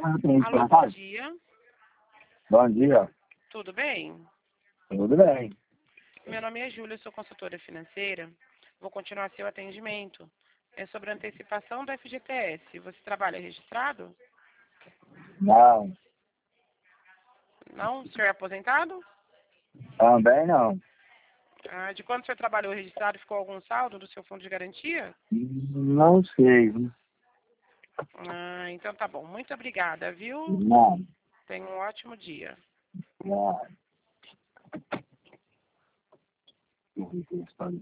Alô, bom dia. Bom dia. Tudo bem? Tudo bem. Meu nome é Júlia, sou consultora financeira. Vou continuar seu atendimento. É sobre a antecipação do FGTS. Você trabalha registrado? Não, Não? O senhor é aposentado? também não. Ah, de quando o senhor trabalhou registrado, ficou algum saldo do seu fundo de garantia? Não sei. Ah, então tá bom. Muito obrigada, viu? Não, Tenha um ótimo dia. não.